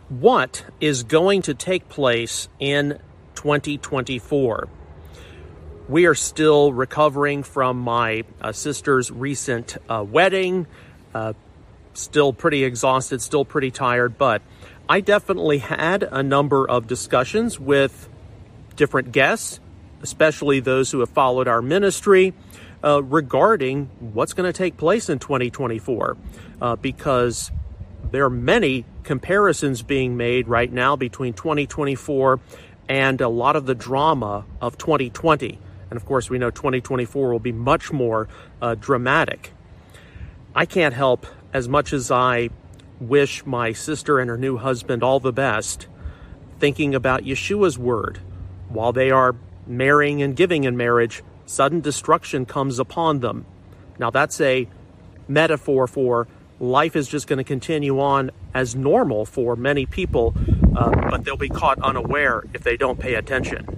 What is going to take place in 2024? We are still recovering from my sister's recent wedding. Still pretty exhausted, still pretty tired, but I definitely had a number of discussions with different guests, especially those who have followed our ministry, regarding what's going to take place in 2024, because there are many comparisons being made right now between 2024 and a lot of the drama of 2020. And of course, we know 2024 will be much more dramatic. I can't help, as much as I wish my sister and her new husband all the best, thinking about Yeshua's word. While they are marrying and giving in marriage, sudden destruction comes upon them. Now that's a metaphor for life is just going to continue on as normal for many people, but they'll be caught unaware if they don't pay attention.